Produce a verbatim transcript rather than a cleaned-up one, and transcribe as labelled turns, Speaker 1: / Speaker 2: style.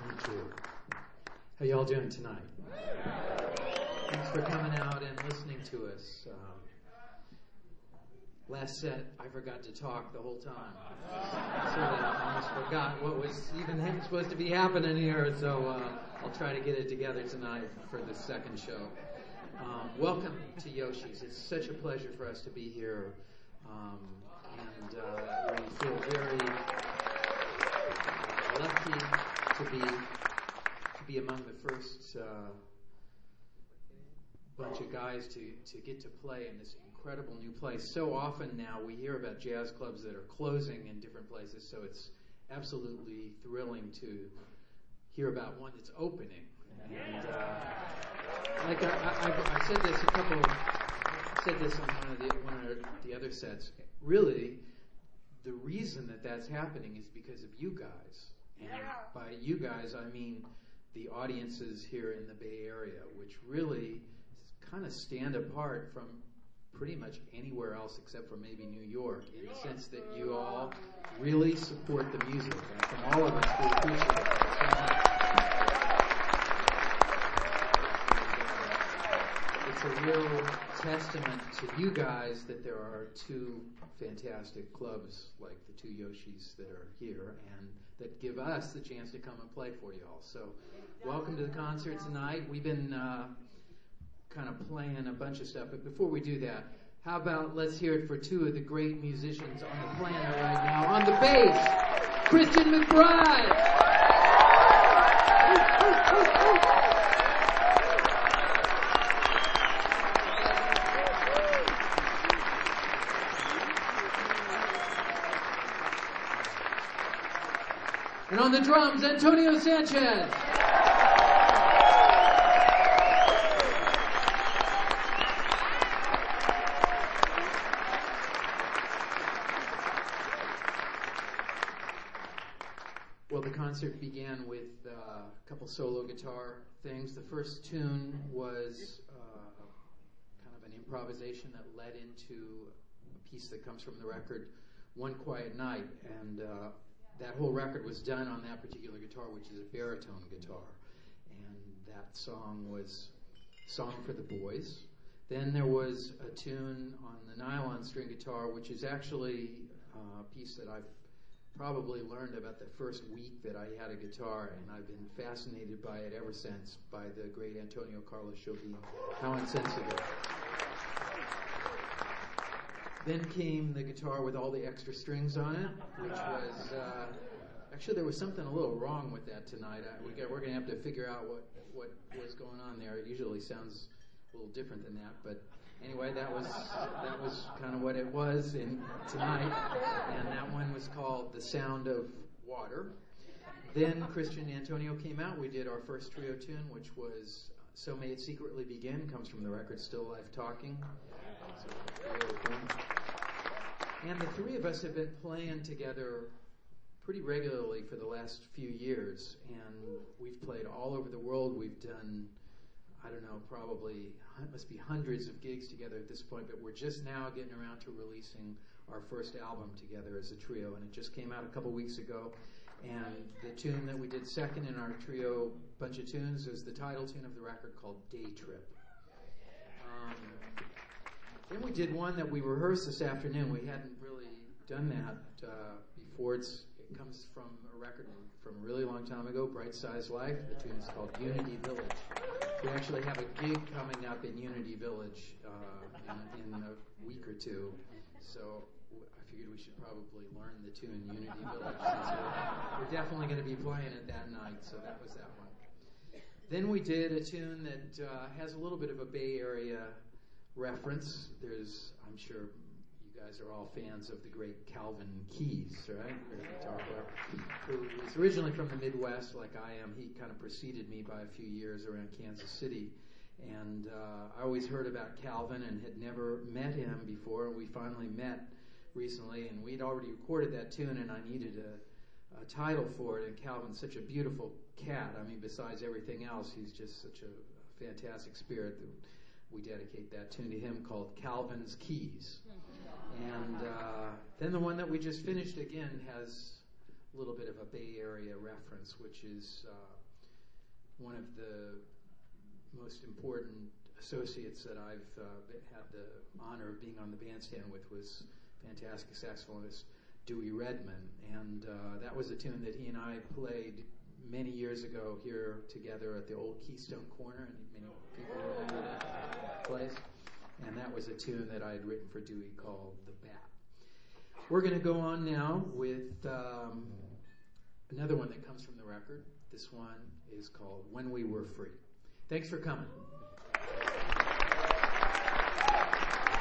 Speaker 1: Me too. How y'all doing tonight? Thanks for coming out and listening to us. Um, last set, I forgot to talk the whole time. So I almost forgot what was even supposed to be happening here. So uh, I'll try to get it together tonight for the second show. Um, welcome to Yoshi's. It's such a pleasure for us to be here. Um, and uh, we feel very lucky to be to be among the first uh, bunch of guys to, to get to play in this incredible new place. So often now we hear about jazz clubs that are closing in different places, so it's absolutely thrilling to hear about one that's opening. And uh, like I, I, I said this a couple, I said this on one of the one of the other sets. Really, the reason that that's happening is because of you guys. And by you guys, I mean the audiences here in the Bay Area, which really kind of stand apart from pretty much anywhere else except for maybe New York, in the sense that you all really support the music. And from all of us, we appreciate that so much. It's a real testament to you guys that there are two fantastic clubs like the two Yoshis that are here and that give us the chance to come and play for you all. So welcome to the concert tonight. We've been uh, kind of playing a bunch of stuff, but before we do that, how about let's hear it for two of the great musicians on the planet right now. On the bass, Christian McBride. And on the drums, Antonio Sanchez. Well, the concert began with uh, a couple solo guitar things. The first tune was uh, kind of an improvisation that led into a piece that comes from the record, One Quiet Night, and uh, that whole record was done on that particular guitar, which is a baritone guitar. And that song was Song for the Boys. Then there was a tune on the nylon string guitar, which is actually uh, a piece that I've probably learned about the first week that I had a guitar, and I've been fascinated by it ever since, by the great Antonio Carlos Jobim. How insensitive. Then came the guitar with all the extra strings on it, which was, uh, actually there was something a little wrong with that tonight. I, we got, we're going to have to figure out what, what was going on there. It usually sounds a little different than that, but anyway, that was that was kind of what it was in tonight, and that one was called The Sound of Water. Then Christian and Antonio came out. We did our first trio tune, which was So May It Secretly Begin, comes from the record Still Life Talking. And the three of us have been playing together pretty regularly for the last few years, and we've played all over the world. We've done, I don't know, probably, it must be hundreds of gigs together at this point, but we're just now getting around to releasing our first album together as a trio, and it just came out a couple weeks ago. And the tune that we did second in our trio bunch of tunes is the title tune of the record called Day Trip. Um, then we did one that we rehearsed this afternoon. We hadn't really done that uh, before. It's, it comes from a record from a really long time ago, Bright Size Life. The tune is called Unity Village. We actually have a gig coming up in Unity Village uh, in, in a week or two. So I figured we should probably learn the tune Unity Village, since we're, we're definitely going to be playing it that night. So that was that one. Then we did a tune that uh, has a little bit of a Bay Area reference. There's, I'm sure you guys are all fans of the great Calvin Keys, right? The guitar player, who was originally from the Midwest, like I am. He kind of preceded me by a few years around Kansas City. And uh, I always heard about Calvin and had never met him before. We finally met recently, and we'd already recorded that tune, and I needed a, a title for it. And Calvin's such a beautiful cat. I mean, besides everything else, he's just such a fantastic spirit. We dedicate that tune to him, called Calvin's Keys. And uh, then the one that we just finished, again, has a little bit of a Bay Area reference, which is uh, one of the most important associates that I've uh, had the honor of being on the bandstand with was fantastic saxophonist Dewey Redman, and uh, that was a tune that he and I played many years ago here together at the old Keystone Corner, and many people remember that place. And that was a tune that I had written for Dewey called The Bat. We're going to go on now with um, another one that comes from the record. This one is called When We Were Free. Thanks for coming.